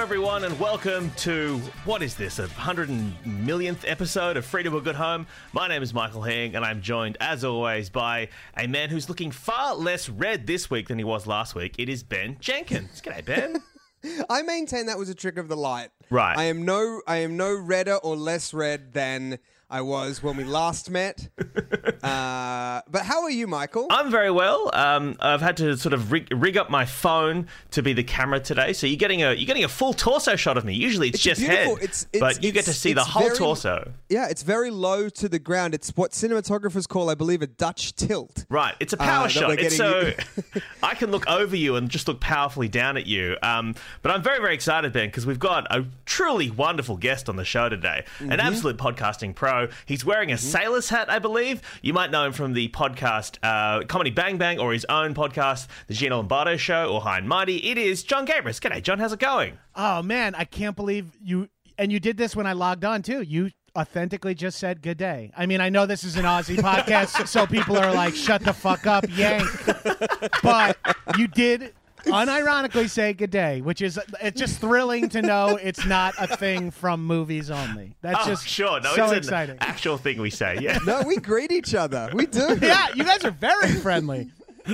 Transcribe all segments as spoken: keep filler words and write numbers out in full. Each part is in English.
everyone, and welcome to, what is this, a hundred millionth episode of Freedom or Good Home. My name is Michael Hing, and I'm joined, as always, by a man who's looking far less red this week than he was last week. It is Ben Jenkins. G'day, Ben. I maintain that was a trick of the light. Right. I am no, I am no redder or less red than I was when we last met. uh, but how are you, Michael? I'm very well. Um, I've had to sort of rig, rig up my phone to be the camera today, so you're getting a you're getting a full torso shot of me. Usually it's, It's just beautiful. head, It's- it's- but you get to it's- see the it's whole very- torso. Yeah, it's very low to the ground. It's what cinematographers call, I believe, a Dutch tilt. Right, it's a power Uh, that shot. we're It's getting so I can look over you and just look powerfully down at you. Um, but I'm very, very excited, Ben, because we've got a truly wonderful guest on the show today, Mm-hmm. an absolute podcasting pro. He's wearing a sailor's hat, I believe. You might know him from the podcast uh, Comedy Bang Bang, or his own podcast, The Gino Lombardo Show, or High and Mighty. It is John Gabris. G'day, John. How's it going? Oh, man, I can't believe you... And you did this when I logged on, too. You authentically just said good day. I mean, I know this is an Aussie podcast, so people are like, shut the fuck up, yank. But you did unironically say good day, which is it's just thrilling to know it's not a thing from movies only. That's Oh, just sure. No, so it's exciting. an actual thing we say, yeah. No, we greet each other. We do. Yeah, you guys are very friendly.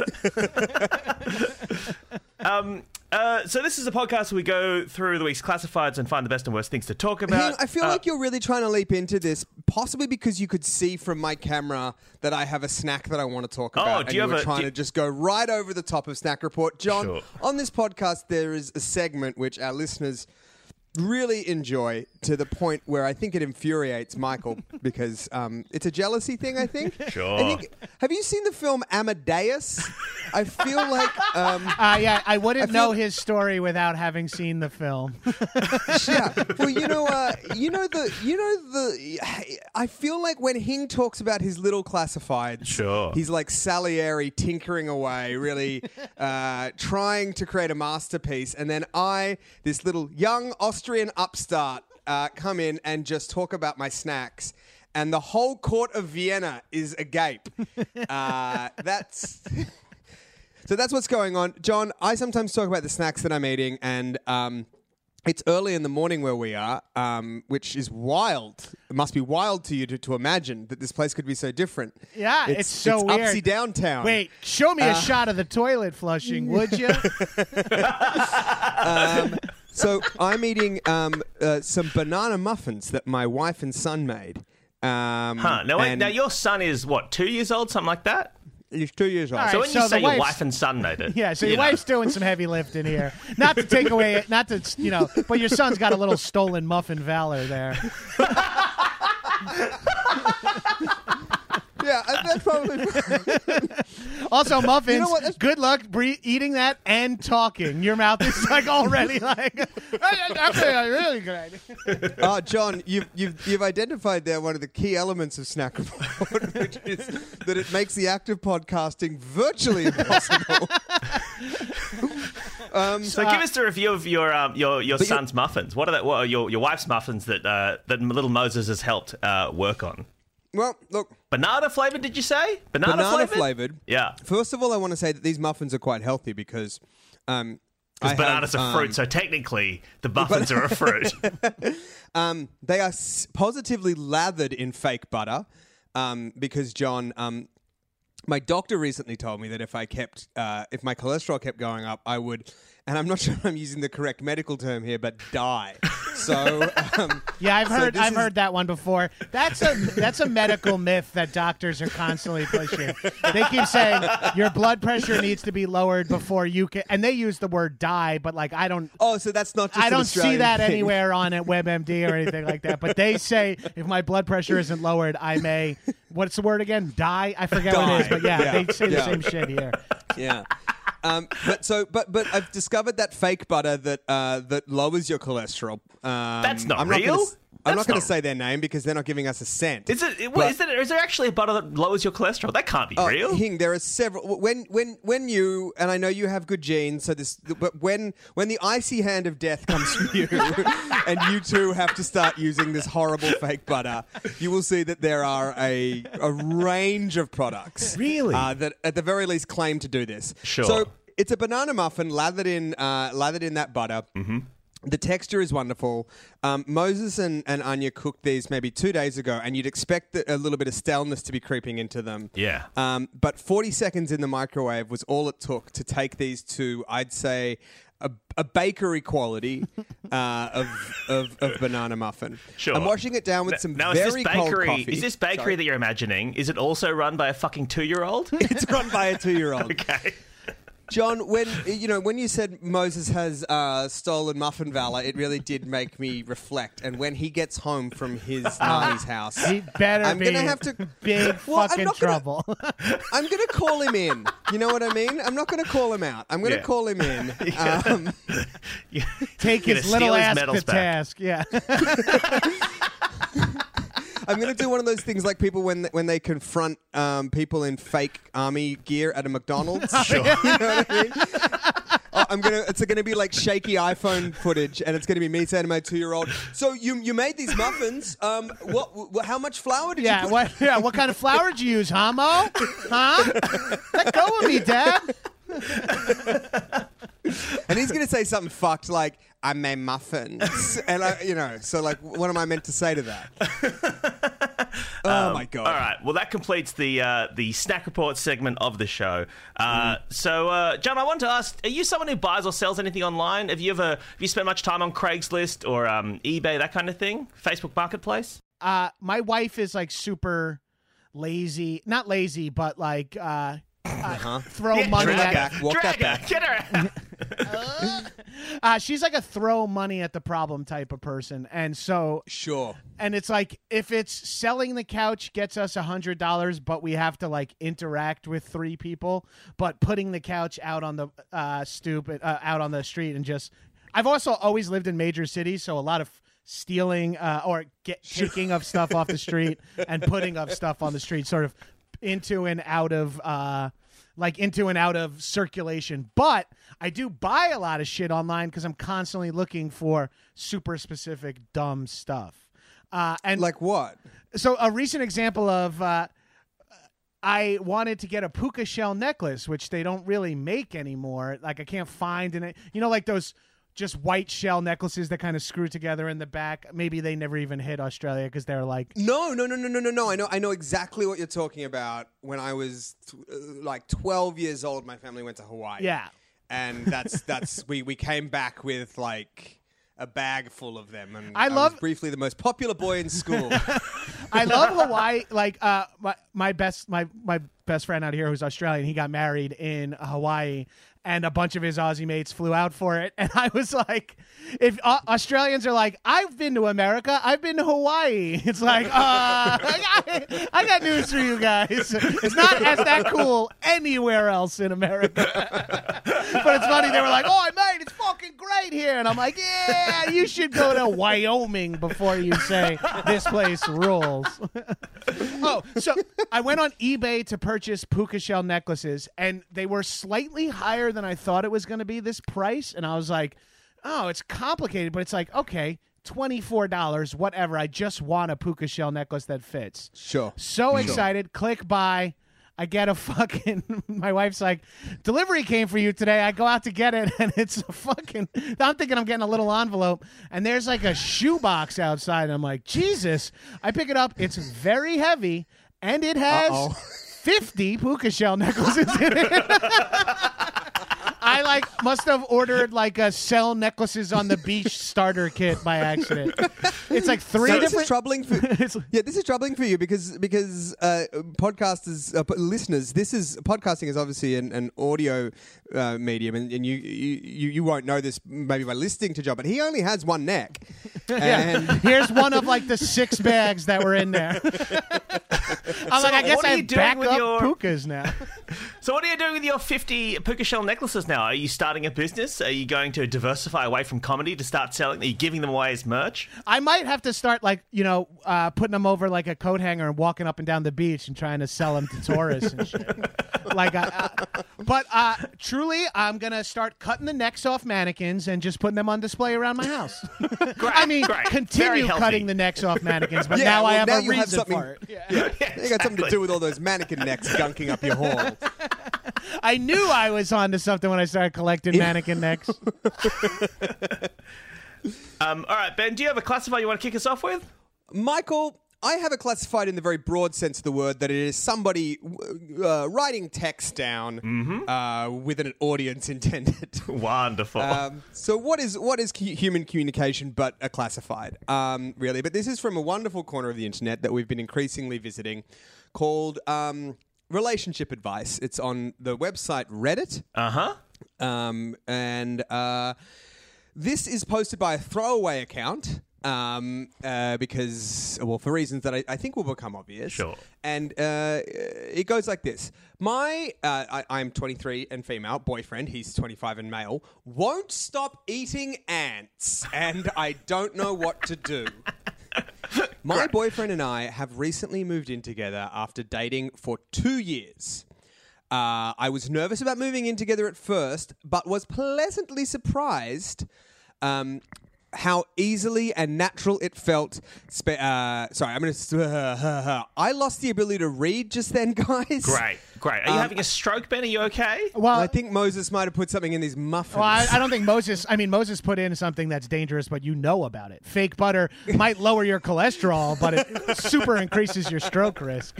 Um, uh, so this is a podcast where we go through the week's classifieds and find the best and worst things to talk about. Hing, I feel Uh, like you're really trying to leap into this, possibly because you could see from my camera that I have a snack that I want to talk Oh, about. do and you you have were a- trying do you- to just go right over the top of Snack Report. John, Sure. on this podcast, there is a segment which our listeners really enjoy to the point where I think it infuriates Michael because um, it's a jealousy thing, I think. Sure. I think, have you seen the film Amadeus? I feel like... Um, Uh, yeah, I wouldn't I feel- know his story without having seen the film. yeah. Well, you know, uh, you know the, you know the. I feel like when Hing talks about his little classifieds, Sure. he's like Salieri tinkering away, really uh, trying to create a masterpiece, and then I, this little young Austrian upstart, uh, come in and just talk about my snacks. And the whole court of Vienna is agape. Uh, that's so. That's what's going on, John. I sometimes talk about the snacks that I'm eating, and um, it's early in the morning where we are, um, which is wild. It must be wild to you to, to imagine that this place could be so different. Yeah, it's, so it's weird. Upsy downtown. Wait, show me a Uh, shot of the toilet flushing, would you? Um, so I'm eating um, uh, some banana muffins that my wife and son made. Um, Huh. Now, wait, and now your son is, what, two years old, something like that? he's two years old. All So right, when so you the say your wife's- wife and son made it. Yeah, so you your know. wife's doing some heavy lifting here. Not to take away, not to, you know, but your son's got a little stolen muffin valor there. Yeah, uh, that's probably. Also, muffins, You know what, that's- good luck bre- eating that and talking. Your mouth is like already like, that's a really good idea. Oh, John, you've, you've, you've identified there one of the key elements of Snack Report, which is that it makes the act of podcasting virtually impossible. um, So give us a review of your um, your your But you- son's muffins. What are that? What are your, your wife's muffins that uh, that little Moses has helped uh, work on? well, look, Banana flavored? Did you say banana, banana flavored? flavored. Yeah, First of all, I want to say that these muffins are quite healthy because. Um, I because have, bananas are um, fruit. So technically, the muffins are a fruit. Um, they are s- positively lathered in fake butter um, because, John, um, my doctor recently told me that if I kept, uh, if my cholesterol kept going up, I would, and I'm not sure if I'm using the correct medical term here, but die. So, um, Yeah, I've so heard this I've is- heard that one before. That's a that's a medical myth that doctors are constantly pushing. They keep saying your blood pressure needs to be lowered before you can, and they use the word die, but like I don't Oh, so that's not just I an don't see Australian that thing. anywhere on at WebMD or anything like that. But they say if my blood pressure isn't lowered, I may what's the word again? Die? I forget what it is, Die. but yeah, Yeah. they say the Yeah. same shit here. Yeah. Um, but so, but but I've discovered that fake butter that uh, that lowers your cholesterol. Um, That's not I'm real? Not gonna, s- I'm That's not going not- to say their name because they're not giving us a cent. Is it? But- Is, there, is there actually a butter that lowers your cholesterol? That can't be Oh, real. Hing, there are several. When when when you and I know you have good genes, so this. But when when the icy hand of death comes from you, and you too have to start using this horrible fake butter, you will see that there are a a range of products, Really? uh, that at the very least claim to do this. Sure. So it's a banana muffin lathered in uh, lathered in that butter. Mm-hmm. The texture is wonderful. Um, Moses and, and Anya cooked these maybe two days ago, and you'd expect the, a little bit of staleness to be creeping into them. Yeah. Um, but forty seconds in the microwave was all it took to take these to, I'd say, a, a bakery quality uh, of, of of banana muffin. Sure. I'm washing it down with some now, very is this cold bakery, coffee. Is this bakery Sorry. that you're imagining, is it also run by a fucking two-year-old? It's run by a two-year-old. Okay. John, when you know when you said Moses has uh, stolen muffin valor, it really did make me reflect. And when he gets home from his nanny's house, He better I'm be gonna have to big Well, I'm fucking not gonna- trouble. I'm gonna call him in. You know what I mean? I'm not gonna call him out. I'm gonna Yeah. call him in. Um, Take Gonna his little steal his ass medals to back. task. Yeah. I'm gonna do one of those things like people when when they confront um, people in fake army gear at a McDonald's. Sure. You know what I mean? Oh, I'm gonna. It's gonna be like shaky iPhone footage, and it's gonna be me saying to my two-year-old, "So you you made these muffins? Um, what? what how much flour did Yeah. you put?" What? Yeah. What kind of flour did you use, Homo? Huh? Let go of me, Dad. And he's gonna say something fucked like, "I made muffins," and I, you know, so like, what am I meant to say to that? Oh my god! All right. Well, that completes the uh, the snack report segment of the show. Uh, So, uh, John, I wanted to ask: are you someone who buys or sells anything online? Have you ever have you spent much time on Craigslist or um, eBay, that kind of thing? Facebook Marketplace? Uh, my wife is like super lazy. Not lazy, but like uh, uh throw Yeah, money drag at. her. Walk drag that her. Get her out. Uh, she's like a throw money at the problem type of person, and so Sure. and it's like if it's selling the couch gets us a hundred dollars, but we have to like interact with three people, but putting the couch out on the uh, stoop, uh, out on the street, and just I've also always lived in major cities, so a lot of stealing uh, or get taking of stuff off the street and putting of stuff on the street, sort of into and out of. Uh, like into and out of circulation. But I do buy a lot of shit online because I'm constantly looking for super specific dumb stuff. Uh, and Like what? so a recent example of uh, I wanted to get a puka shell necklace, which they don't really make anymore. Like I can't find in it. You know, like those just white shell necklaces that kind of screw together in the back. Maybe they never even hit Australia because they're like No, no, no, no, no, no, no. I know, I know exactly what you're talking about. When I was t- uh, like twelve years old, my family went to Hawaii. yeah. and that's that's we we came back with like a bag full of them, and I I, love- was briefly the most popular boy in school. I love Hawaii. Like uh, my my best my my best friend out here who's Australian. He got married in Hawaii, and a bunch of his Aussie mates flew out for it. And I was like, if uh, Australians are like, I've been to America, I've been to Hawaii. It's like, uh, I, got, I got news for you guys. It's not as that cool anywhere else in America. But it's funny. They were like, oh, mate, it's fucking great here. And I'm like, yeah, you should go to Wyoming before you say this place rules. Oh, so I went on eBay to purchase puka shell necklaces, and they were slightly higher than I thought it was going to be, this price. And I was like, oh, it's complicated, but it's like, okay, twenty-four dollars, whatever. I just want a puka shell necklace that fits. Sure. So excited. Click buy. I get a fucking, my wife's like, delivery came for you today. I go out to get it, and it's a fucking, I'm thinking I'm getting a little envelope, and there's like a shoebox outside. And I'm like, Jesus. I pick it up. It's very heavy, and it has Uh-oh. fifty puka shell necklaces in it. I like must have ordered like a sell necklaces on the beach starter kit by accident. It's like three So this different. is troubling for yeah. This is troubling for you because because uh, podcasters, uh, listeners. This is podcasting is obviously an, an audio uh, medium, and, and you, you you won't know this maybe by listening to John, but he only has one neck. Yeah. And Here's one of like the six bags that were in there. I'm So like, I guess what are I you have doing back with up your- pukas now. So what are you doing with your fifty puka shell necklaces now? Are you starting a business? Are you going to diversify away from comedy to start selling? Are you giving them away as merch? I might have to start like, you know, uh, putting them over like a coat hanger and walking up and down the beach and trying to sell them to tourists and shit. Like, uh, uh, but uh, truly, I'm going to start cutting the necks off mannequins and just putting them on display around my house. I mean, great. Very continue healthy. cutting the necks off mannequins, but Yeah, now I well, have now a you have reason something- for it. Yeah. you got something to do with all those mannequin necks gunking up your hall. I knew I was onto something when I started collecting mannequin necks. Um, all right, Ben, do you have a classifier you want to kick us off with? Michael, I have it classified in the very broad sense of the word that it is somebody uh, writing text down Mm-hmm. uh, with an audience intended. Wonderful. Um, so what is what is cu- human communication but a classified, um, really? But this is from a wonderful corner of the internet that we've been increasingly visiting called um, Relationship Advice. It's on the website Reddit. Uh-huh. Um, and uh, this is posted by a throwaway account um, uh, because, well, for reasons that I, I think will become obvious. Sure. And uh, it goes like this. My, uh, I, I'm twenty-three and female, boyfriend, he's twenty-five and male, won't stop eating ants, and I don't know what to do. My boyfriend and I have recently moved in together after dating for two years. Uh, I was nervous about moving in together at first, but was pleasantly surprised um, how easily and natural it felt. Spe- uh, sorry, I'm going to... I lost the ability to read just then, guys. Great, great. Are you Um, having a stroke, Ben? Are you okay? Well, I think Moses might have put something in these muffins. Well, I, I don't think Moses. I mean, Moses put in something that's dangerous, but you know about it. Fake butter might lower your cholesterol, but it super increases your stroke risk.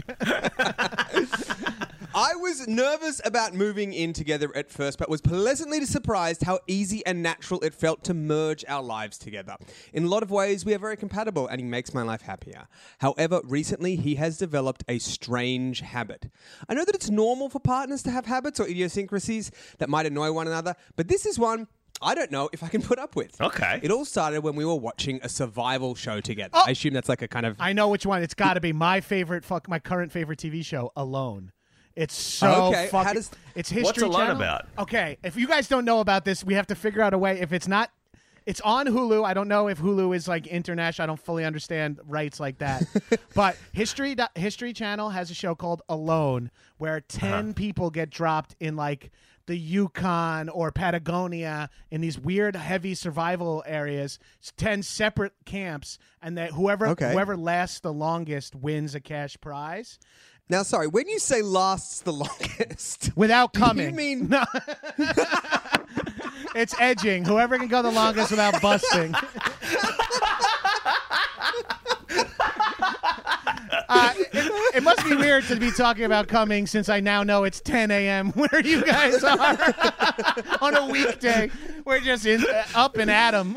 I was nervous about moving in together at first, but was pleasantly surprised how easy and natural it felt to merge our lives together. In a lot of ways, we are very compatible, and he makes my life happier. However, recently, he has developed a strange habit. I know that it's normal for partners to have habits or idiosyncrasies that might annoy one another, but this is one I don't know if I can put up with. Okay. It all started when we were watching a survival show together. Oh. I assume that's like a kind of... I know which one. It's got to be my favorite. Fuck, my current favorite T V show, Alone. It's so Okay, how fucking. does- It's History What's Alone Channel. about? Okay, if you guys don't know about this, we have to figure out a way. If it's not, it's on Hulu. I don't know if Hulu is like international. I don't fully understand rights like that. But History History Channel has a show called Alone, where ten Uh-huh. people get dropped in like the Yukon or Patagonia in these weird, heavy survival areas. It's ten separate camps, and that whoever Okay. whoever lasts the longest wins a cash prize. Now, sorry, when you say lasts the longest... Without do coming. you mean... No. It's edging. Whoever can go the longest without busting. Uh, it, it must be weird to be talking about coming since I now know it's ten a.m. where you guys are on a weekday. We're just in, uh, up and at 'em.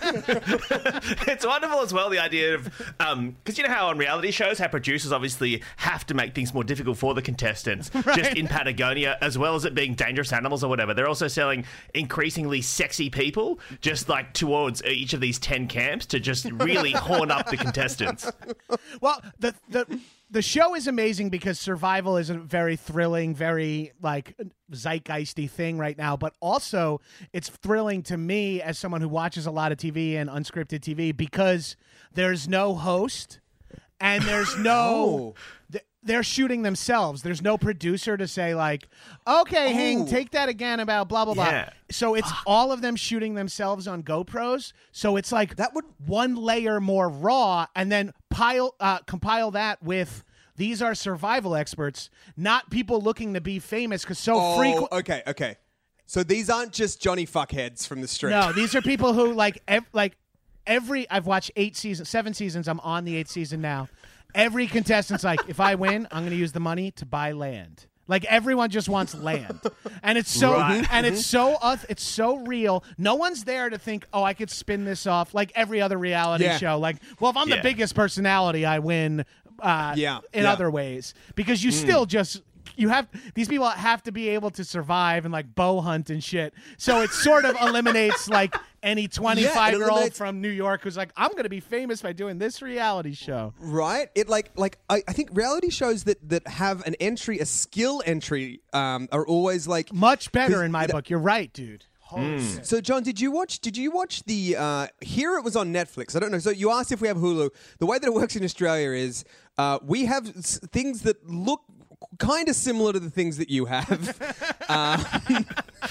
It's wonderful as well, the idea of, um, because you know how on reality shows, how producers obviously have to make things more difficult for the contestants, just in Patagonia, as well as it being dangerous animals or whatever. They're also selling increasingly sexy people, just like towards each of these ten camps to just really horn up the contestants. Well, the the the show is amazing because survival is a very thrilling, very like zeitgeisty thing right now. But also, it's thrilling to me as someone who watches a lot of T V and unscripted T V because there's no host and there's no. Oh. th- They're shooting themselves. There's no producer to say like, "Okay, Hing, Oh. take that again about blah blah Yeah. blah." So it's all of them shooting themselves on GoPros. So it's like That would- one layer more raw, and then pile uh, compile that with these are survival experts, not people looking to be famous because so Oh, frequent. okay, okay. So these aren't just Johnny fuckheads from the street. No, these are people who like ev- like every. I've watched eight seasons, seven seasons. I'm on the eighth season now. Every contestant's like, if I win, I'm going to use the money to buy land. Like everyone just wants land, and it's so Right. and it's so uh, it's so real. No one's there to think, oh, I could spin this off like every other reality Yeah. show. Like, well, if I'm Yeah. the biggest personality, I win. Uh, Yeah, in yeah. other ways, because you still just. You have these people have to be able to survive and like bow hunt and shit. So it sort of eliminates like any twenty-five year old eliminates- from New York who's like, I'm going to be famous by doing this reality show. Right? It like like I, I think reality shows that that have an entry, a skill entry, um, are always like Much better 'Cause in my it- book. You're right, dude. Holy shit. So, John, did you watch? Did you watch the? Uh, here it was on Netflix. I don't know. So you asked if we have Hulu. The way that it works in Australia is uh, we have s- things that look kind of similar to the things that you have. um,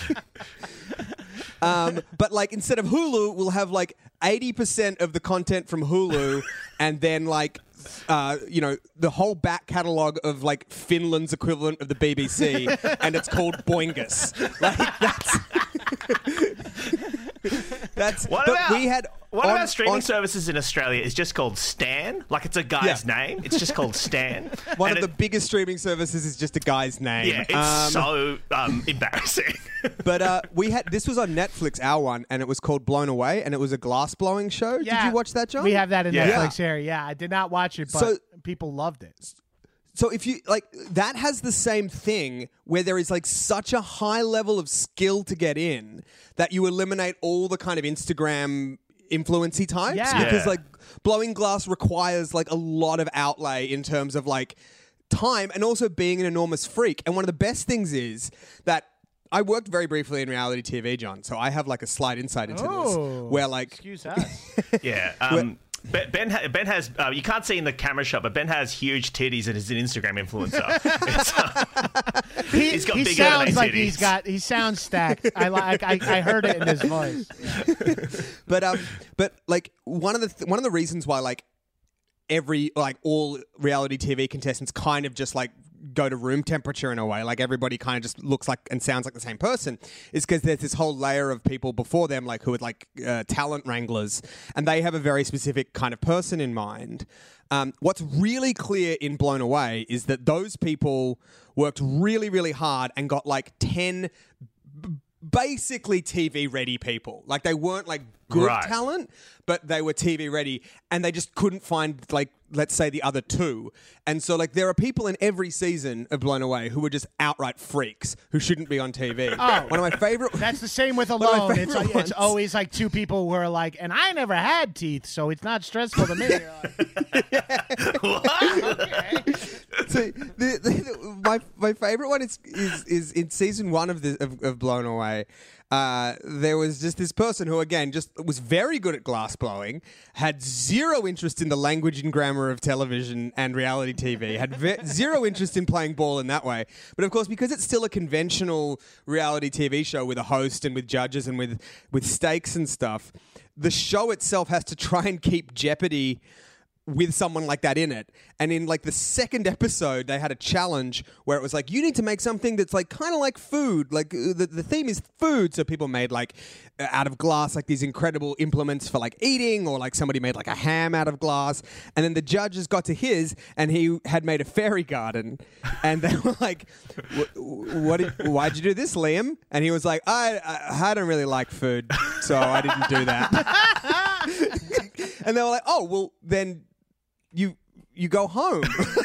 um, but like instead of Hulu, we'll have like eighty percent of the content from Hulu, and then like. Uh, you know, the whole back catalogue of like Finland's equivalent of the B B C, and it's called Boingus. Like that's That's What but about we had One on- of our streaming on- services in Australia is just called Stan. Like it's a guy's Yeah. name. It's just called Stan. One And of the it- biggest streaming services is just a guy's name. Yeah, it's Um, so um, embarrassing. But uh, we had this was on Netflix, our one, and it was called Blown Away, and it was a glass blowing show. Yeah. Did you watch that, John? We have that in Yeah. Netflix here. Yeah, I did not watch it, but So- people loved it. So if you like, that has the same thing where there is like such a high level of skill to get in that you eliminate all the kind of Instagram influency types Yeah. because Yeah. like blowing glass requires like a lot of outlay in terms of like time and also being an enormous freak. And one of the best things is that I worked very briefly in reality T V, John, so I have like a slight insight into Oh, this where like excuse us. Yeah. Um, Ben, Ben, ha- Ben has, uh, you can't see in the camera shot, but Ben has huge titties and is an Instagram influencer. It's, uh, He, He's got he bigger than sounds eight like titties. he's got. He sounds stacked. I like. I, I heard it in his voice. But um, but like one of the th- one of the reasons why like every like all reality T V contestants kind of just like go to room temperature in a way, like everybody kind of just looks like and sounds like the same person, is because there's this whole layer of people before them, like who are like uh, talent wranglers, and they have a very specific kind of person in mind. Um, what's really clear in Blown Away is that those people worked really, really hard and got like ten basically T V ready people. Like they weren't like good Right. talent, but they were T V ready, and they just couldn't find like let's say the other two. And so like there are people in every season of Blown Away who are just outright freaks who shouldn't be on T V. Oh. One of my favorite. That's the same with One of my Alone. It's, favorite it's ones. always like two people who are like, and I never had teeth, so it's not stressful to me. So the, the, my my favorite one is is is in season one of the of, of Blown Away. Uh, there was just this person who, again, just was very good at glass blowing, had zero interest in the language and grammar of television and reality T V, had ve- zero interest in playing ball in that way. But of course, because it's still a conventional reality T V show with a host and with judges and with with stakes and stuff, the show itself has to try and keep Jeopardy with someone like that in it. And in like the second episode, they had a challenge where it was like, you need to make something that's like kind of like food. Like uh, the, the theme is food. So people made like uh, out of glass, like these incredible implements for like eating, or like somebody made like a ham out of glass. And then the judges got to his and he had made a fairy garden. And they were like, what did, why'd you do this, Liam? And he was like, I, I, I don't really like food, so I didn't do that. And they were like, oh, well, then you you go home.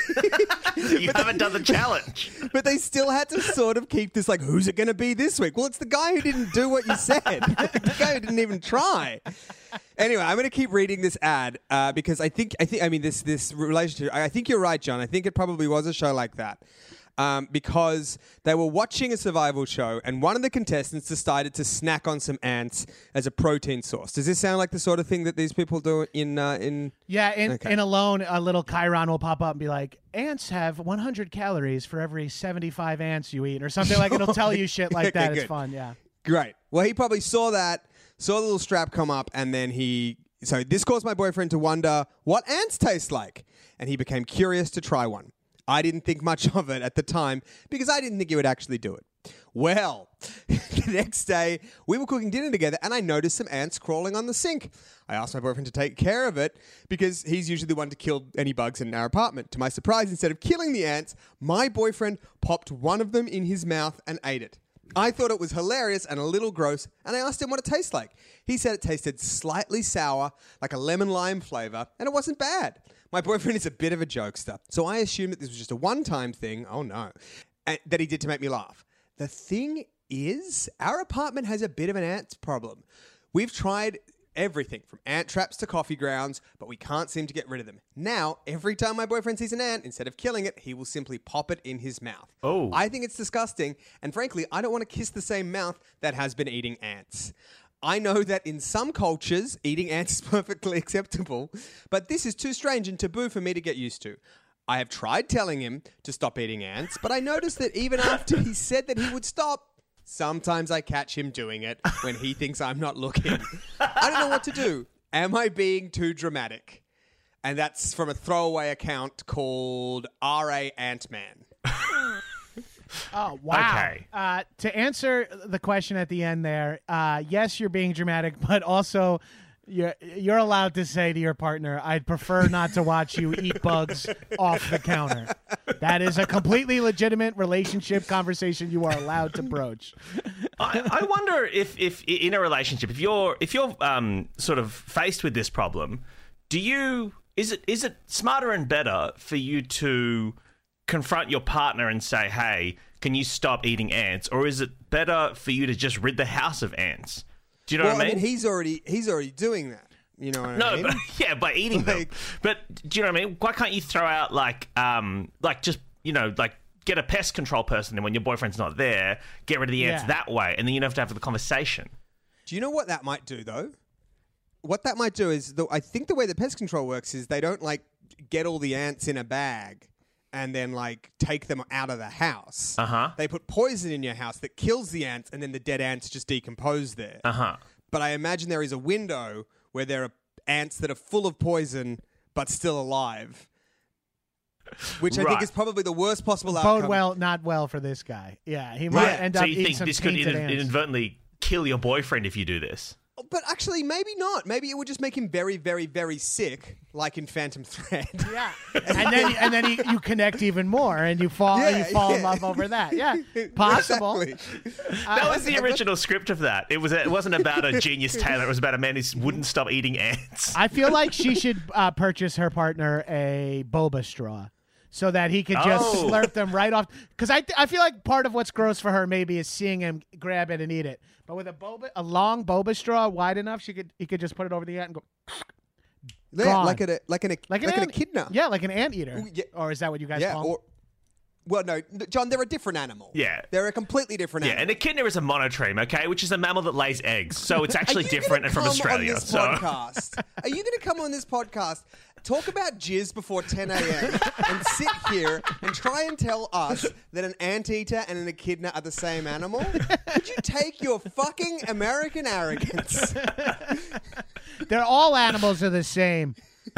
You haven't done the challenge. But they still had to sort of keep this like, who's it going to be this week? Well, it's the guy who didn't do what you said. The guy who didn't even try. Anyway, I'm going to keep reading this ad uh, because I think I think I mean this this relationship. I think you're right, John. I think it probably was a show like that. Um, because they were watching a survival show and one of the contestants decided to snack on some ants as a protein source. Does this sound like the sort of thing that these people do in uh, in? Yeah, in, Okay. in Alone, a little Chiron will pop up and be like, ants have one hundred calories for every seventy-five ants you eat, or something like it'll tell you shit like Okay, that. It's good. fun, yeah. Great. Well, he probably saw that, saw the little strap come up, and then he. So this caused my boyfriend to wonder what ants taste like, and he became curious to try one. I didn't think much of it at the time because I didn't think he would actually do it. Well, the next day we were cooking dinner together and I noticed some ants crawling on the sink. I asked my boyfriend to take care of it because he's usually the one to kill any bugs in our apartment. To my surprise, instead of killing the ants, my boyfriend popped one of them in his mouth and ate it. I thought it was hilarious and a little gross, and I asked him what it tastes like. He said it tasted slightly sour, like a lemon-lime flavor, and it wasn't bad. My boyfriend is a bit of a jokester, so I assumed that this was just a one-time thing, oh no, and that he did to make me laugh. The thing is, our apartment has a bit of an ants problem. We've tried everything from ant traps to coffee grounds, but we can't seem to get rid of them. Now, every time my boyfriend sees an ant, instead of killing it, he will simply pop it in his mouth. Oh. I think it's disgusting, and frankly, I don't want to kiss the same mouth that has been eating ants. I know that in some cultures, eating ants is perfectly acceptable, but this is too strange and taboo for me to get used to. I have tried telling him to stop eating ants, but I noticed that even after he said that he would stop, sometimes I catch him doing it when he thinks I'm not looking. I don't know what to do. Am I being too dramatic? And that's from a throwaway account called R A Ant-Man. Oh, wow. Okay. Uh, to answer the question at the end there, uh, yes, you're being dramatic, but also you're, you're allowed to say to your partner, I'd prefer not to watch you eat bugs off the counter. That is a completely legitimate relationship conversation you are allowed to broach. I, I wonder if, if in a relationship, if you're if you're um, sort of faced with this problem, do you is it is it smarter and better for you to confront your partner and say, hey, can you stop eating ants? Or is it better for you to just rid the house of ants? Do you know well, what I mean? I mean, he's already he's already doing that. You know what no, I mean? but, yeah, by eating them. Like- But do you know what I mean? Why can't you throw out like, um, like just you know, like get a pest control person, and when your boyfriend's not there, get rid of the ants Yeah. that way, and then you don't have to have the conversation. Do you know what that might do, though? What that might do is, the, I think the way the pest control works is they don't like get all the ants in a bag and then like take them out of the house. Uh huh. They put poison in your house that kills the ants, and then the dead ants just decompose there. Uh huh. But I imagine there is a window where there are ants that are full of poison but still alive, which I Right. think is probably the worst possible outcome. Bode well, not well for this guy. Yeah, he might Right. end So up you eating think some this could tainted inad- ants. inadvertently kill your boyfriend if you do this? But actually, maybe not. Maybe it would just make him very, very, very sick, like in Phantom Thread. Yeah, and then and then you, you connect even more, and you fall Yeah, you fall in yeah. love over that. Yeah, possible. Exactly. That was the original script of that. It was. It wasn't about a genius tailor. It was about a man who wouldn't stop eating ants. I feel like she should uh, purchase her partner a boba straw, so that he could just Oh. slurp them right off. Because I I feel like part of what's gross for her maybe is seeing him grab it and eat it. But with a boba, a long boba straw wide enough, she could he could just put it over the ant and go Yeah, Gone. like a like an like like an, an ant, echidna. Yeah, like an anteater. Ooh, yeah. Or is that what you guys Yeah, call 'em? or well, no, John, they're a different animal. Yeah. They're a completely different Yeah, animal. an echidna is a monotreme, okay, which is a mammal that lays eggs. So it's actually Are you different gonna and from come Australia. On this so podcast? Are you going to come on this podcast, talk about jizz before ten a.m. and sit here and try and tell us that an anteater and an echidna are the same animal? Could you take your fucking American arrogance? They're all animals are the same.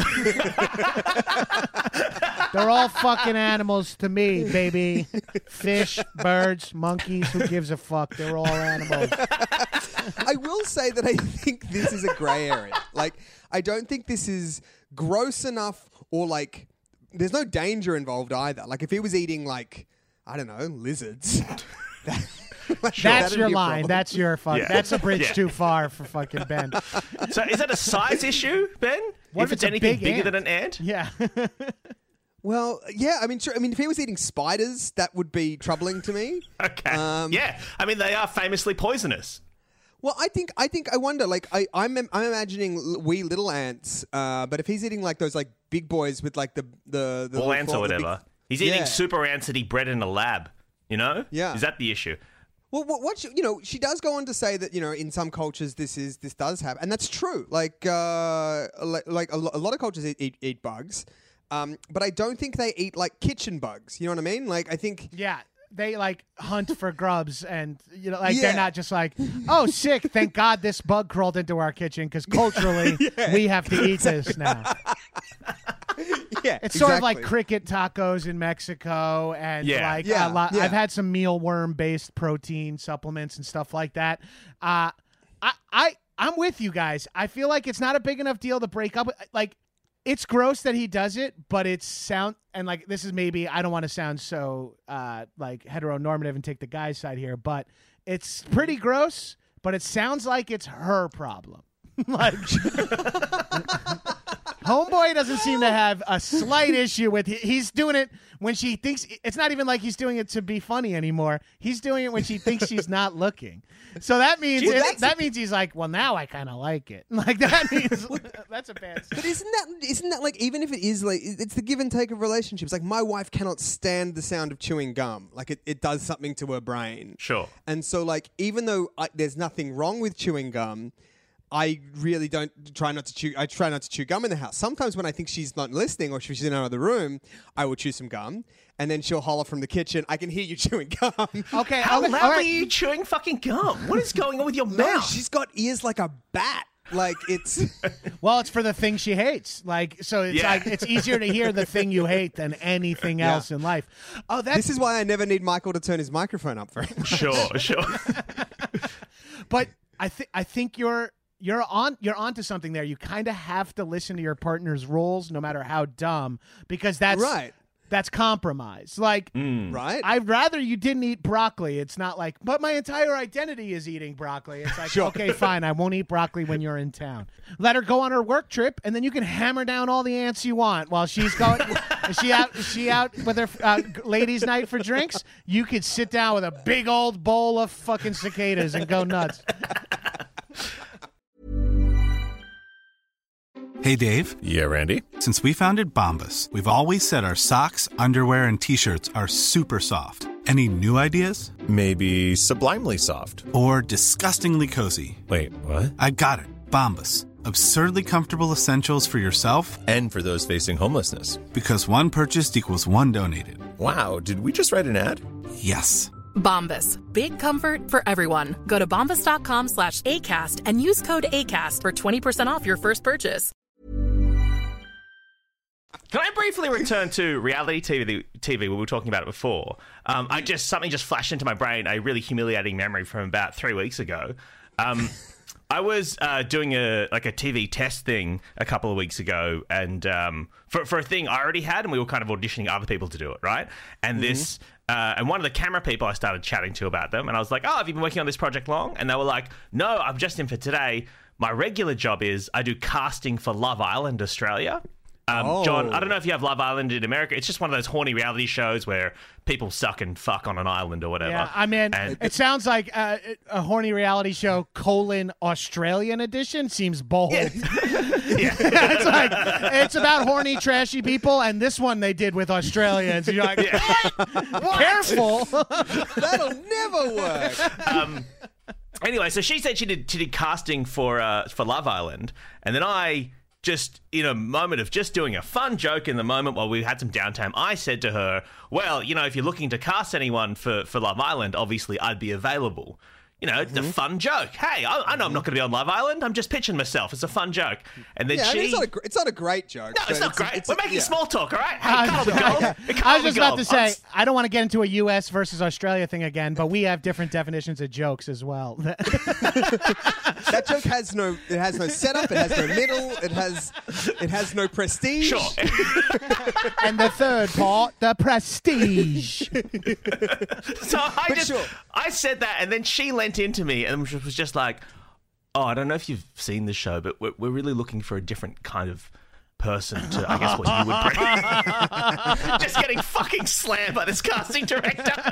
They're all fucking animals to me, baby. Fish, birds, monkeys, who gives a fuck? They're all animals. I will say that I think this is a grey area. Like, I don't think this is gross enough or like, there's no danger involved either. Like, if he was eating like, I don't know, lizards. that- like, That's that'd your be a line. problem. That's your fuck. Yeah. That's a bridge Yeah. too far for fucking Ben. So is that a size issue, Ben? What if if it's it's a anything big bigger ant? than an ant? Yeah. Well, yeah, I mean, sure, I mean, if he was eating spiders, that would be troubling to me. Okay. Um, yeah. I mean, they are famously poisonous. Well, I think, I think, I wonder. Like, I, I'm, I'm imagining l- wee little ants. Uh, but if he's eating like those like big boys with like the the, the Ball little ants or frog- the big- whatever. He's eating Yeah. super ants that he bred in a lab. You know? Yeah. Is that the issue? Well, what, what she, you know, she does go on to say that you know, in some cultures, this is this does happen, and that's true. Like, uh, like, like a, lo- a lot of cultures eat, eat, eat bugs, um, but I don't think they eat like kitchen bugs. You know what I mean? Like, I think. Yeah. They like hunt for grubs, and you know, like Yeah. they're not just like, "Oh, sick! Thank God this bug crawled into our kitchen," because culturally we have to eat this now. Yeah, It's sort of like exactly. cricket tacos in Mexico, and Yeah. like Yeah, a lot. yeah. I've had some mealworm-based protein supplements and stuff like that. Uh, I, I, I'm with you guys. I feel like it's not a big enough deal to break up. Like, it's gross that he does it, but it's sound and like this is maybe I don't want to sound so uh, like heteronormative and take the guy's side here, but it's pretty gross. But it sounds like it's her problem. Like. Homeboy doesn't seem to have a slight issue with it. He's doing it when she thinks it's not even like he's doing it to be funny anymore. He's doing it when she thinks she's not looking. So that means Well, it, that's- that means he's like, well, now I kind of like it. Like that means that's a bad. But isn't that isn't that like even if it is like it's the give and take of relationships? Like my wife cannot stand the sound of chewing gum. Like it, it does something to her brain. Sure. And so like even though I, there's nothing wrong with chewing gum, I really don't try not to chew. I try not to chew gum in the house. Sometimes when I think she's not listening or she's in another room, I will chew some gum, and then she'll holler from the kitchen, "I can hear you chewing gum." Okay, How okay, loudly all are right. you chewing fucking gum? What is going on with your No, mouth? she's got ears like a bat. Like it's Well, it's for the thing she hates. Like, so it's Yeah. like it's easier to hear the thing you hate than anything Yeah. else in life. Oh, that's this is why I never need Michael to turn his microphone up very much. Sure, sure. But I think I think you're you're on you're onto something there. You kind of have to listen to your partner's rules, no matter how dumb, because that's Right. That's compromise. Like, Right? I'd rather you didn't eat broccoli. It's not like, but my entire identity is eating broccoli. It's like, Sure. okay, fine. I won't eat broccoli when you're in town. Let her go on her work trip, and then you can hammer down all the ants you want while she's going. is she out? Is she out with her uh, ladies' night for drinks? You could sit down with a big old bowl of fucking cicadas and go nuts. Hey, Dave. Yeah, Randy. Since we founded Bombas, we've always said our socks, underwear, and T-shirts are super soft. Any new ideas? Maybe sublimely soft. Or disgustingly cozy? Wait, what? I got it. Bombas. Absurdly comfortable essentials for yourself And for those facing homelessness. because one purchased equals one donated. Wow, did we just write an ad? Yes. Bombas. Big comfort for everyone. Go to bombas.com slash ACAST and use code ACAST for twenty percent off your first purchase. Can I briefly return to reality T V? T V, we were talking about it before. Um, I just something just flashed into my brain. A really humiliating memory from about three weeks ago. Um, I was uh, doing a like a T V test thing a couple of weeks ago, and um, for for a thing I already had, and we were kind of auditioning other people to do it, right? And this. Uh, and one of the camera people I started chatting to about them, and I was like, oh, have you been working on this project long? And they were like, no, I'm just in for today. My regular job is I do casting for Love Island Australia. Um, Oh. John, I don't know if you have Love Island in America. It's just one of those horny reality shows where people suck and fuck on an island or whatever. Yeah, I mean, And- it sounds like uh, a horny reality show colon Australian edition seems bold. Yeah. It's like it's about horny, trashy people, and this one they did with Australians. You're like, what? Careful. That'll never work. um, anyway, so she said she did she did casting for uh, for Love Island, and then I just in a moment of just doing a fun joke in the moment while we had some downtime, I said to her, "Well, you know, if you're looking to cast anyone for for Love Island, obviously I'd be available." You know, it's a fun joke. Hey, I, I know I'm not going to be on Love Island. I'm just pitching myself. It's a fun joke. And then Yeah, I she... mean, it's, not a, gr- it's not a great joke. no, it's but not great. it's- We're making yeah. small talk, all right? Hey, I calm was- the gold. I Calm was just the about gold. to say, I'm- I don't want to get into a U S versus Australia thing again, but we have different definitions of jokes as well. That joke has no. It has no setup. It has no middle. It has. It has no prestige. Sure. And the third part, the prestige. So I But just, sure. I said that, and then she leant into me and was just like, "Oh, I don't know if you've seen the show, but we're, we're really looking for a different kind of person to, I guess, what you would bring." Just getting fucking slammed by this casting director.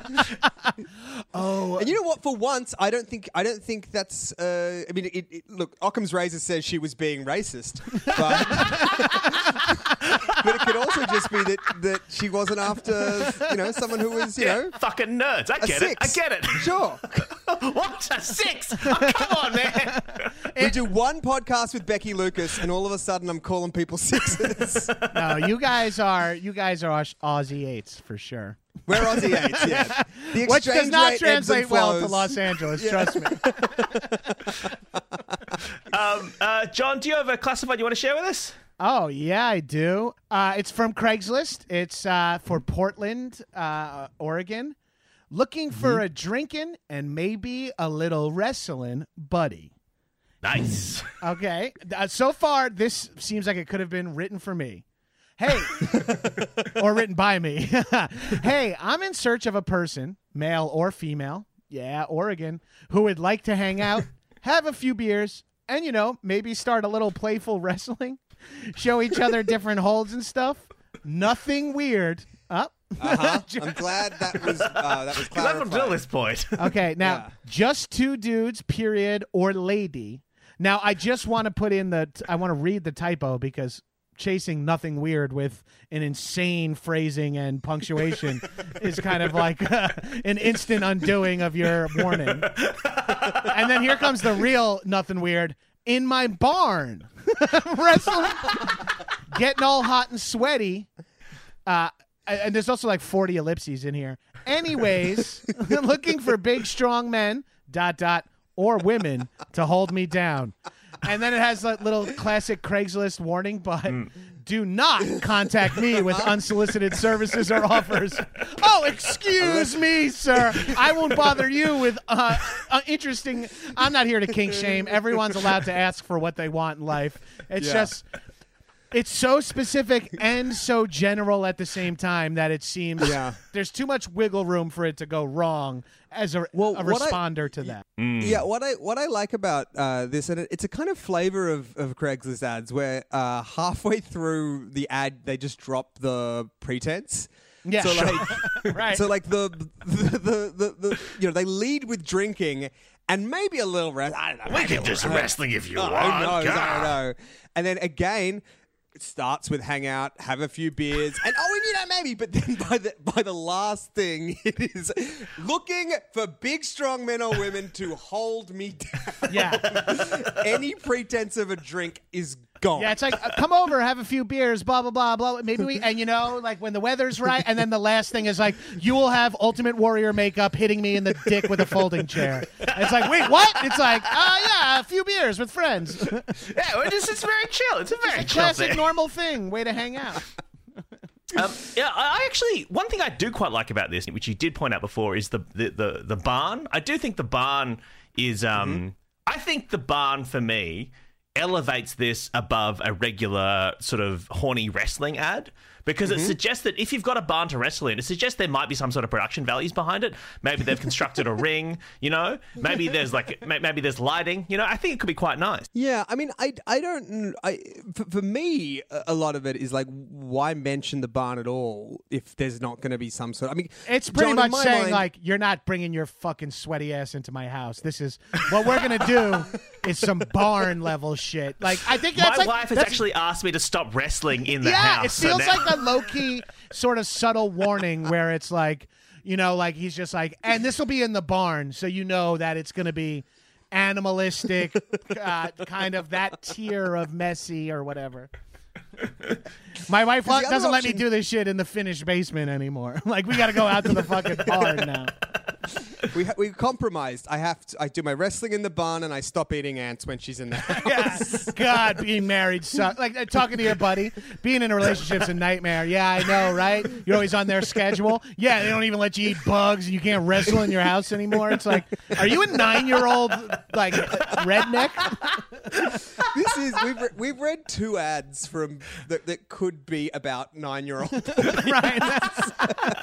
Oh, And you know what? For once, I don't think. I don't think that's. Uh, I mean, it, it, look, Occam's razor says she was being racist, but but it could also just be that that she wasn't after, you know, someone who was, you know, Fucking nerds. I a get it. I six. get it. Sure. What? A six? Oh, come on, man. We do one podcast with Becky Lucas, and all of a sudden, I'm calling people sixes. no, you guys are you guys are Aus- Aussie eights for sure. We're Aussie eights, yeah. The Which does exchange not rate ebbs translate and well to flows. Los Angeles, Yeah. trust me. Um, uh, John, do you have a classified you want to share with us? Oh, yeah, I do. Uh, it's from Craigslist. It's uh, for Portland, uh, Oregon. Looking for a drinking and maybe a little wrestling buddy. Nice. Okay. Uh, so far, this seems like it could have been written for me. Hey, or written by me. Hey, I'm in search of a person, male or female, yeah, Oregon, who would like to hang out, have a few beers, and, you know, maybe start a little playful wrestling, show each other different holds and stuff. Nothing weird. Up. Uh-huh. I'm glad that was uh, that was Because up until clarified. this point. Okay, now Yeah. just two dudes, period, or lady. Now I just want to put in the. I want to read the typo because chasing nothing weird with an insane phrasing and punctuation is kind of like uh, an instant undoing of your warning. And then here comes the real nothing weird. In my barn, wrestling, getting all hot and sweaty. Uh, and there's also like forty ellipses in here. Anyways, looking for big, strong men, dot, dot, or women to hold me down. And then it has that little classic Craigslist warning, but Mm. do not contact me with unsolicited services or offers. Oh, excuse me, sir. I won't bother you with uh, uh, interesting. I'm not here to kink shame. Everyone's allowed to ask for what they want in life. It's Yeah. just. It's so specific and so general at the same time that it seems Yeah. there's too much wiggle room for it to go wrong as a, Well, a what I- responder to that. Yeah, what I what I like about uh, this, and it, it's a kind of flavor of, of Craigslist ads where uh, halfway through the ad they just drop the pretense. Yeah, So sure. like, Right. so like the the, the the the you know they lead with drinking and maybe a little rest. I don't know. We maybe can a do some little- wrestling if you Oh, want. no, I God. don't know. And then again, it starts with hang out, have a few beers, and oh, and you know maybe. But then by the by the last thing, it is looking for big, strong men or women to hold me down. Yeah. Any pretense of a drink is gone. Yeah, it's like, uh, come over, have a few beers, blah, blah, blah, blah. Maybe we, and you know, like when the weather's right, and then the last thing is like, you will have Ultimate Warrior makeup hitting me in the dick with a folding chair. And it's like, wait, what? It's like, oh, yeah, a few beers with friends. Yeah, well, it's, it's very chill. It's a very chill Classic thing. normal thing. Way to hang out. Um, yeah, I I actually one thing I do quite like about this, which you did point out before, is the the the, the barn. I do think the barn is. Um, Mm-hmm. I think the barn for me elevates this above a regular sort of horny wrestling ad. Because Mm-hmm. it suggests that if you've got a barn to wrestle in, it suggests there might be some sort of production values behind it. Maybe they've constructed a ring, you know. Maybe there's like may- maybe there's lighting, you know. I think it could be quite nice. Yeah, I mean, I, I don't, I for, for me, a a lot of it is like, why mention the barn at all if there's not going to be some sort? I mean, It's pretty John, much in my saying, mind- like, you're not bringing your fucking sweaty ass into my house. This is what we're going to do is some barn level shit. Like, I think My that's like, wife has that's- actually asked me to stop wrestling in the yeah, house. it so feels now- like a low-key sort of subtle warning where it's like, you know, like he's just like, and this will be in the barn, so you know that it's going to be animalistic, uh, kind of that tier of messy or whatever. My wife the other doesn't let me option- do this shit in the finished basement anymore. Like, we got to go out to the fucking barn now. we ha- we compromised. I have to. I do my wrestling in the barn, and I stop eating ants when she's in the house. Yeah. God, being married sucks. Like uh, talking to your buddy, being in a relationship's a nightmare. Yeah, I know, right? You're always on their schedule. Yeah, they don't even let you eat bugs, and you can't wrestle in your house anymore. It's like, are you a nine-year-old like redneck? This is we've re- we've read two ads from that, that could be about nine year old. Right. That's-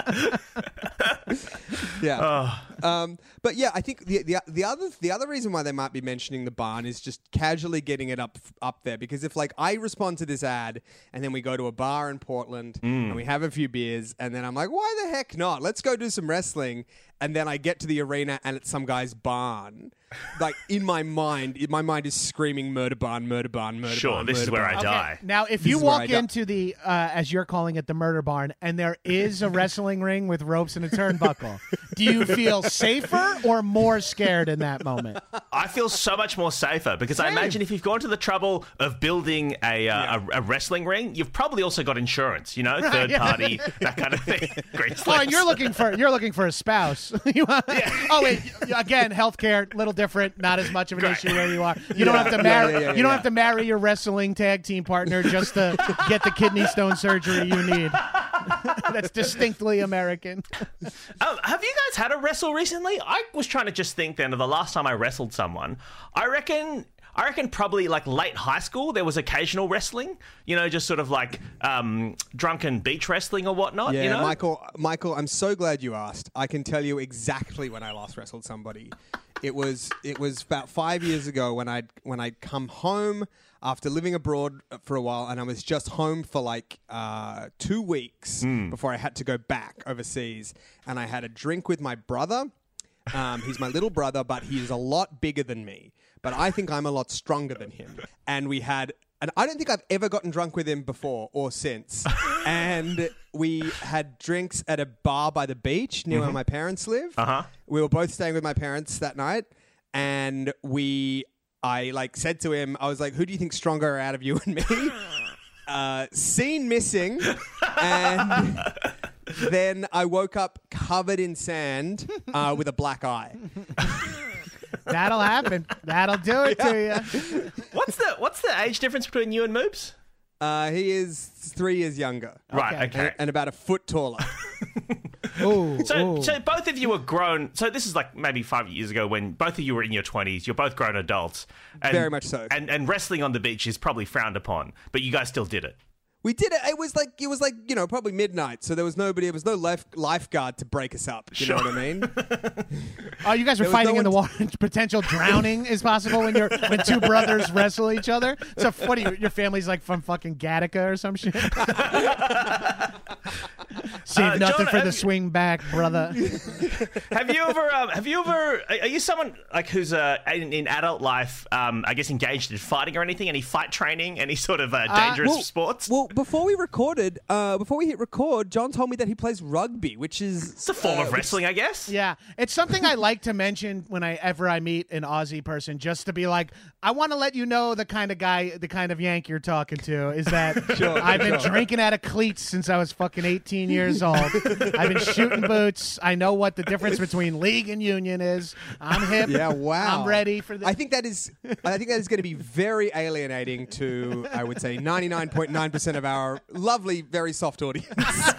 Yeah. Um, but yeah, I think the, the the other the other reason why they might be mentioning the barn is just casually getting it up up there, because if like I respond to this ad and then we go to a bar in Portland and we have a few beers and then I'm like, why the heck not? Let's go do some wrestling. And then I get to the arena and it's some guy's barn. Like in my mind, in my mind is screaming murder barn, murder barn, murder Sure, barn. this is murder where barn. I die. Now, if This you is where I walk die. into the, uh, as you're calling it, the murder barn, and there is a wrestling ring with ropes and a turnbuckle, do you feel safer or more scared in that moment? I feel so much more safer because I Same. imagine if you've gone to the trouble of building a, uh, a, a wrestling ring, you've probably also got insurance, you know, third yeah. party, that kind of thing. Green Oh, and slips. you're looking for you're looking for a spouse. You want- Oh wait, again, healthcare, little different, not as much of an Right. issue where you are. You don't Yeah. have to Yeah, marry. yeah, yeah, you don't yeah. have to marry your wrestling tag team partner just to get the kidney stone surgery you need. That's distinctly American. Um, have you guys had a wrestle recently? I was trying to just think then of the last time I wrestled someone. I reckon... I reckon probably like late high school, there was occasional wrestling, you know, just sort of like um, drunken beach wrestling or whatnot, Yeah, you know? Michael, Michael, I'm so glad you asked. I can tell you exactly when I last wrestled somebody. It was it was about five years ago when I'd when I'd come home after living abroad for a while, and I was just home for like uh, two weeks before I had to go back overseas, and I had a drink with my brother. Um, he's my little brother, but he is a lot bigger than me. But I think I'm a lot stronger than him. And we had, and I don't think I've ever gotten drunk with him before or since. And we had drinks at a bar by the beach near where my parents live. Uh-huh. We were both staying with my parents that night. And we, I like said to him, I was like, who do you think's stronger out of you and me? Uh, scene missing. And then I woke up covered in sand uh, with a black eye. That'll happen. That'll do it to you. What's the What's the age difference between you and Moobs? Uh, he is three years younger. Right. Okay. And, and about a foot taller. Ooh, So, ooh. so both of you were grown. So this is like maybe five years ago when both of you were in your twenties. You're both grown adults. And, Very much so. And and wrestling on the beach is probably frowned upon, but you guys still did it. We did it. It was like it was like you know probably midnight, so there was nobody. There was no life lifeguard to break us up. You Sure. know what I mean? Oh, you guys were There was fighting no in the one water. Potential drowning is possible when you're when two brothers wrestle each other. So what? Are you, your family's like from fucking Gattaca or some shit. Save Uh, nothing John, for have the you- swing back, brother. Have you ever? Um, have you ever? Are are you someone like who's uh, in, in adult life? Um, I guess engaged in fighting or anything? Any fight training? Any sort of uh, dangerous well, sports? Well, before we recorded, uh, before we hit record, John told me that he plays rugby, which is it's a form uh, of wrestling, I guess. Yeah, it's something I like to mention whenever I meet an Aussie person, just to be like, I want to let you know the kind of guy, the kind of Yank you're talking to. Is that Sure, I've been sure. drinking out of cleats since I was fucking eighteen years old. I've been shooting boots. I know what the difference between league and union is. I'm hip. Yeah, wow. I'm ready for this. I think that is. I think that is going to be very alienating to, I would say, ninety-nine point nine percent of our lovely, very soft audience.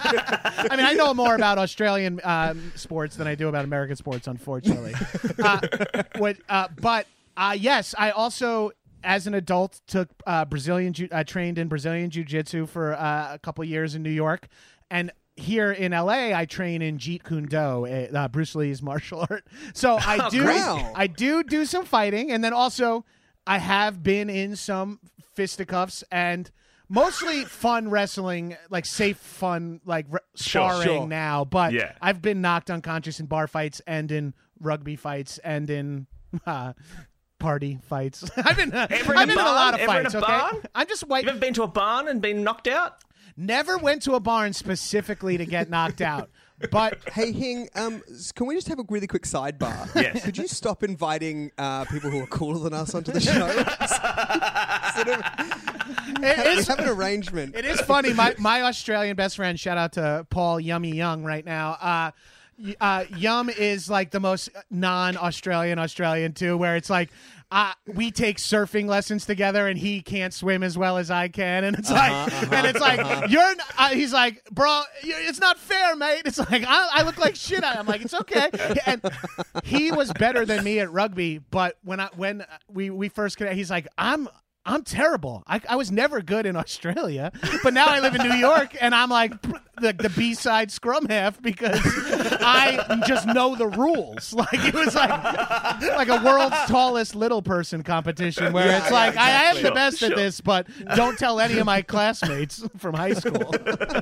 I mean, I know more about Australian um, sports than I do about American sports, unfortunately. uh, what, uh, but uh, yes, I also, as an adult, took uh, Brazilian, ju- uh, trained in Brazilian jiu-jitsu for uh, a couple years in New York, and here in L A, I train in Jeet Kune Do, uh, Bruce Lee's martial art. So I do, great. I do do some fighting, and then also I have been in some fisticuffs and. Mostly fun wrestling, like safe, fun, like re- Sure, sparring sure. now. But Yeah. I've been knocked unconscious in bar fights and in rugby fights and in uh, party fights. I've been, uh, Ever in I've a been in a lot of barn? Ever in fights. a Okay, barn? I'm just white. You ever been to a barn and been knocked out? Never went to a barn specifically to get knocked out. But Hey, Hing, um, s- can we just have a really quick sidebar? Yes. Could you stop inviting uh, people who are cooler than us onto the show? Sort of, it we is, have an arrangement. it is funny. My my Australian best friend, shout out to Paul Yummy Young right now. Uh, y- uh, Yum is like the most non-Australian Australian too, where it's like. Uh, we take surfing lessons together, and he can't swim as well as I can, and it's like, and it's like, you're. n- Uh, he's like, bro, you- it's not fair, mate. It's like I, I look like shit. I'm like, it's okay. And he was better than me at rugby, but when I when we we first connected, he's like, I'm. I'm terrible. I, I was never good in Australia, but now I live in New York, and I'm like the, the B-side scrum half because I just know the rules. Like it was like like a world's tallest little person competition where Yeah, it's yeah, like I am exactly. the best Sure, at sure. this, but don't tell any of my classmates from high school.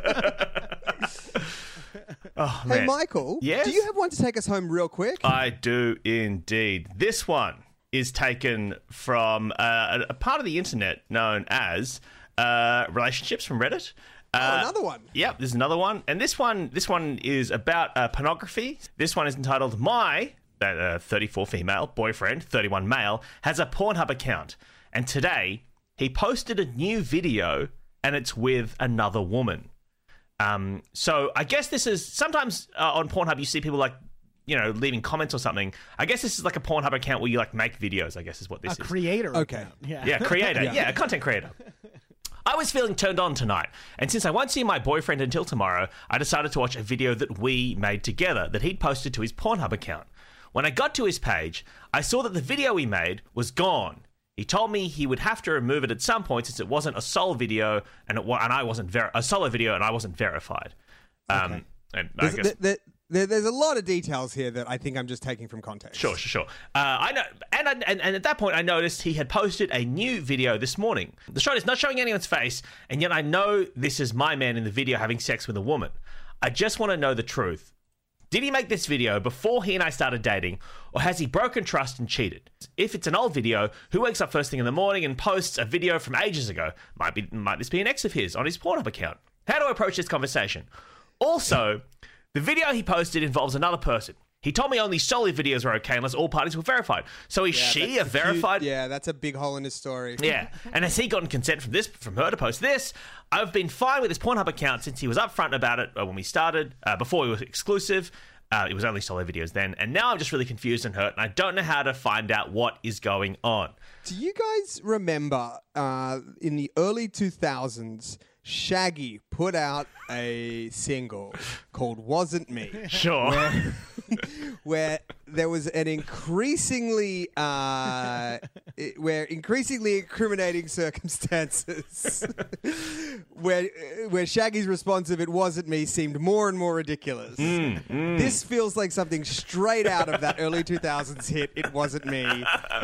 Oh Hey, man, Michael, Yes? do you have one to take us home real quick? I do indeed. This one is taken from uh, a, a part of the internet known as uh, relationships from Reddit. oh, Uh, another one. Yep, there's another one, and this one, this one is about uh, pornography. This one is entitled "My uh, thirty-four female boyfriend, thirty-one male, has a Pornhub account, and today he posted a new video, and it's with another woman." Um, so I guess this is sometimes uh, on Pornhub you see people like, you know, leaving comments or something. I guess this is like a Pornhub account where you like make videos. I guess is what this A is. creator. Okay. account. Yeah. Yeah, creator. yeah. a content creator. I was feeling turned on tonight, and since I won't see my boyfriend until tomorrow, I decided to watch a video that we made together that he'd posted to his Pornhub account. When I got to his page, I saw that the video he made was gone. He told me he would have to remove it at some point since it wasn't a solo video and it wa- and I wasn't ver- a solo video and I wasn't verified. Um, and I There's, guess. there, there, there's a lot of details here that I think I'm just taking from context. Sure, sure, sure. Uh, I know, and, I, and and at that point, I noticed he had posted a new video this morning. The shot is not showing anyone's face, and yet I know this is my man in the video having sex with a woman. I just want to know the truth. Did he make this video before he and I started dating, or has he broken trust and cheated? If it's an old video, who wakes up first thing in the morning and posts a video from ages ago? Might be, might this be an ex of his on his Pornhub account? How do I approach this conversation? Also, the video he posted involves another person. He told me only solo videos were okay unless all parties were verified. So is Yeah, she that's a cute- verified? Yeah, that's a big hole in his story. Yeah. And has he gotten consent from this, from her to post this? I've been fine with his Pornhub account since he was upfront about it uh, when we started, uh, before we were exclusive. Uh, it was only solo videos then, and now I'm just really confused and hurt, and I don't know how to find out what is going on. Do you guys remember uh, in the early two thousands, Shaggy put out a single called Wasn't Me? Sure. Where, where there was an increasingly, uh, it- where increasingly incriminating circumstances, where where Shaggy's response of "It wasn't me" seemed more and more ridiculous. This feels like something straight out of that early two thousands hit. It wasn't me.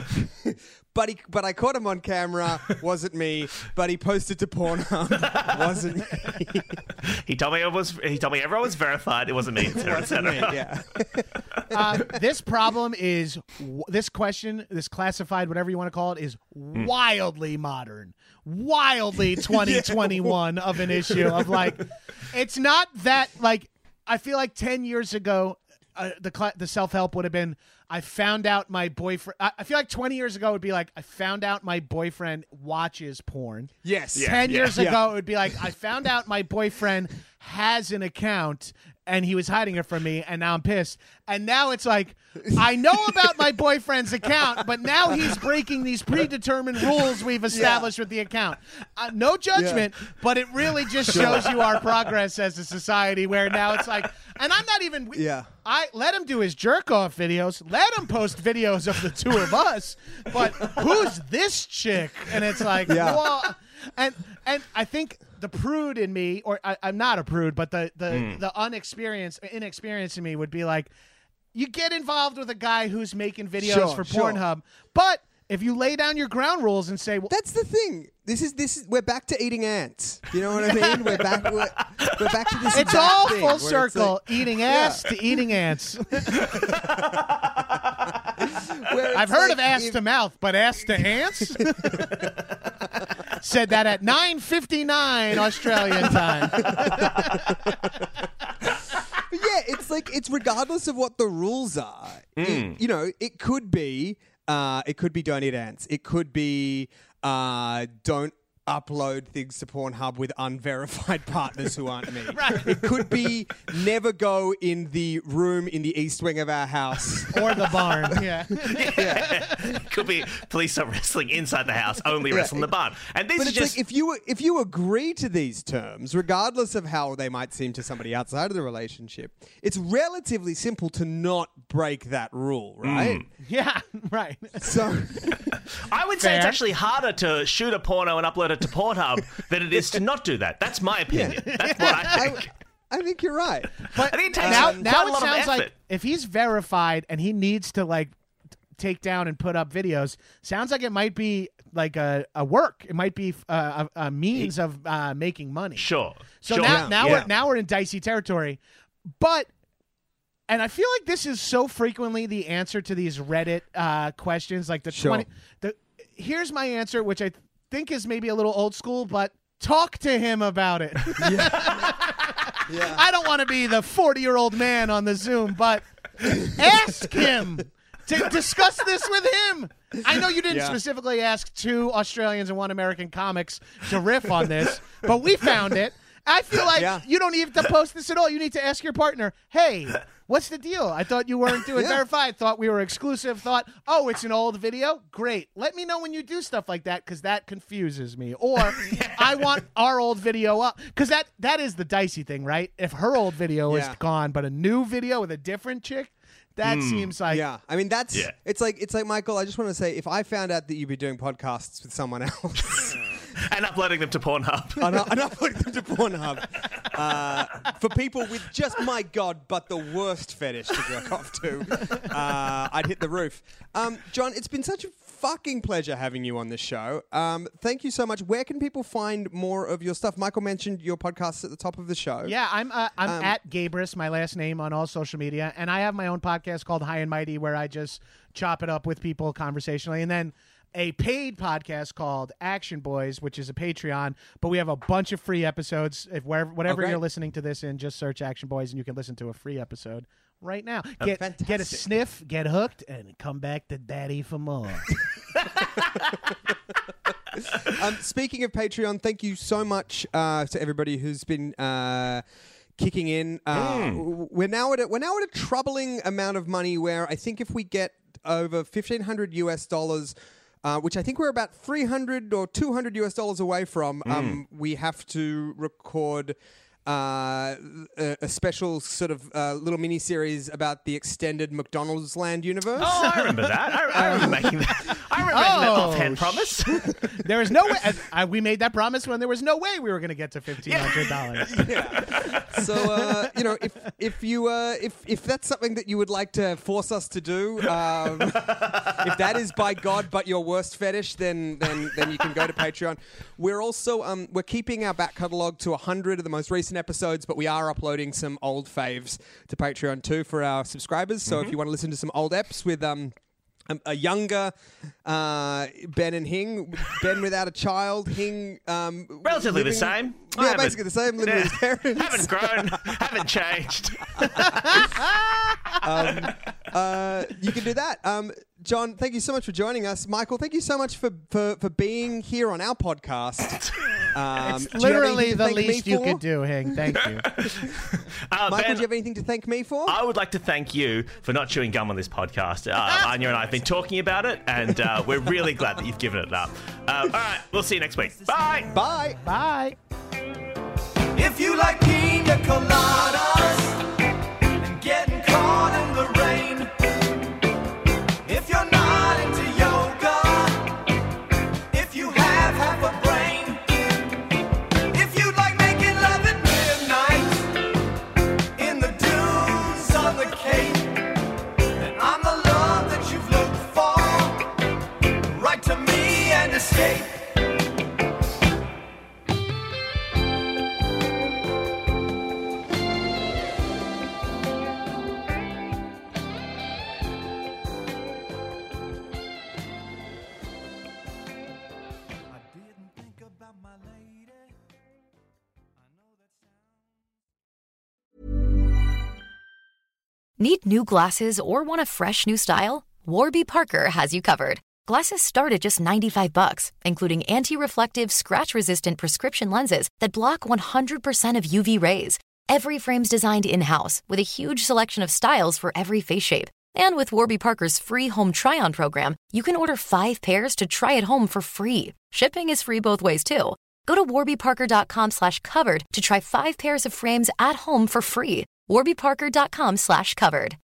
But he, but I caught him on camera. Wasn't me. But he posted to Pornhub. Wasn't me. He told me it was. He told me everyone was verified. It wasn't me. Et cetera, et Wasn't me. cetera. Yeah. Uh, this problem is w- this question, this classified, whatever you want to call it, is wildly modern, wildly twenty twenty-one of an issue of like, it's not that like I feel like ten years ago. Uh, the cl- the self-help would have been, I found out my boyfriend. I, I feel like twenty years ago it would be like, I found out my boyfriend watches porn. Yes. Yeah. ten years yeah. ago it would be like, I found out my boyfriend has an account and he was hiding it from me, and now I'm pissed. And now it's like, I know about my boyfriend's account, but now he's breaking these predetermined rules we've established with the account. Uh, no judgment, but it really just shows you our progress as a society where now it's like, and I'm not even... Yeah. I let him do his jerk off videos. Let him post videos of the two of us. But who's this chick? And it's like, Yeah. well, and and I think the prude in me, or I, I'm not a prude, but the the Mm. the unexperienced, inexperienced in me would be like, you get involved with a guy who's making videos Sure, for sure. Pornhub, but if you lay down your ground rules and say, well, That's the thing. This is this is we're back to eating ants. You know what I mean? We're back. We're, we're back to this. it's back all thing full where it's circle, like- eating ass to eating ants. where it's I've heard like of ass if- to mouth, but ass to ants? Said that at nine fifty-nine Australian time. But yeah, it's like it's regardless of what the rules are. It- you know, it could be uh, it could be don't eat ants. It could be uh, don't upload things to Pornhub with unverified partners who aren't me. Right. It could be never go in the room in the east wing of our house. Or the barn, yeah. Could be police are wrestling inside the house, only wrestle in the barn. And these But are it's just like if you if you agree to these terms, regardless of how they might seem to somebody outside of the relationship, it's relatively simple to not break that rule, right? Yeah, right. So I would say it's Fair. actually harder to shoot a porno and upload it to Pornhub than it is to not do that. That's my opinion. That's what I I, think. I think you're right. But I think it takes now, quite now a it lot of sounds like effort. if he's verified and he needs to like t- take down and put up videos, sounds like it might be like a, a work. It might be uh, a, a means of uh, making money. Sure. So sure. now, now Yeah. we're now we're in dicey territory, but and I feel like this is so frequently the answer to these Reddit uh, questions, like the Sure. twenty. The here's my answer, which I think is maybe a little old school, but talk to him about it. Yeah. I don't want to be the forty-year-old man on the Zoom, but ask him to discuss this with him. I know you didn't Yeah. specifically ask two Australians and one American comics to riff on this, but we found it. I feel like Yeah. you don't need to post this at all. You need to ask your partner, hey, what's the deal? I thought you weren't doing Yeah. verified. Thought we were exclusive. Thought, oh, it's an old video? Great. Let me know when you do stuff like that because that confuses me. Or I want our old video up. Because that, that is the dicey thing, right? If her old video Yeah. is gone, but a new video with a different chick, that seems like... Yeah, I mean that's Yeah. it's like it's like Michael. I just want to say, if I found out that you'd be doing podcasts with someone else And uploading them to Pornhub. and, I, and I'm putting them to Pornhub uh, for people with just my God, but the worst fetish to jerk off to, uh, I'd hit the roof. Um, John, it's been such a fucking pleasure having you on this show. Um, thank you so much. Where can people find more of your stuff? Michael mentioned your podcasts at the top of the show. Yeah, I'm uh, I'm Um, at Gabrus, my last name on all social media, and I have my own podcast called High and Mighty where I just chop it up with people conversationally, and then a paid podcast called Action Boys, which is a Patreon, but we have a bunch of free episodes. If wherever whatever great. you're listening to this in, just search Action Boys, and you can listen to a free episode right now. Get get a fantastic. sniff, get hooked, and come back to Daddy for more. Um, speaking of Patreon, thank you so much uh, to everybody who's been uh, kicking in. Uh, Mm. We're now at a, we're now at a troubling amount of money where I think if we get over fifteen hundred U S dollars, uh, which I think we're about three hundred or two hundred U S dollars away from, Mm. um, we have to record uh, a, a special sort of uh, little mini series about the extended McDonald's Land universe. Oh, I remember that. I, I remember making that. I remember making that Oh, offhand promise. There was no way. I, I, we made that promise when there was no way we were going to get to fifteen hundred dollars. So uh, you know, if if you uh, if if that's something that you would like to force us to do, um, if that is by God but your worst fetish, then then then you can go to Patreon. We're also um, we're keeping our back catalogue to a hundred of the most recent episodes, but we are uploading some old faves to Patreon too for our subscribers. So if you want to listen to some old eps with um. A, a younger uh, Ben and Hing, Ben without a child, Hing um, Relatively the living- same. I Yeah, haven't- basically the same. Living with his parents. Haven't grown. Haven't changed. um, uh, you can do that. Um, John, thank you so much for joining us. Michael, thank you so much for, for, for being here on our podcast. Um, It's do you have literally anything to the thank me least you for? could do, Hing. Thank you. Uh, Michael, Ben, do you have anything to thank me for? I would like to thank you for not chewing gum on this podcast. Uh, Anya and I have been talking about it, and uh, we're really glad that you've given it up. Uh, all right, we'll see you next week. Bye. Bye. Bye. If you like pina coladas and getting caught in the rain, if you're not into yoga, if you have half a brain, if you like making love at midnight in the dunes on the Cape, then I'm the love that you've looked for. Write to me and escape. Need new glasses or want a fresh new style? Warby Parker has you covered. Glasses start at just ninety-five bucks, including anti-reflective, scratch-resistant prescription lenses that block one hundred percent of U V rays. Every frame's designed in-house with a huge selection of styles for every face shape. And with Warby Parker's free home try-on program, you can order five pairs to try at home for free. Shipping is free both ways, too. Go to warbyparker.com slash covered to try five pairs of frames at home for free. warbyparker.com slash covered.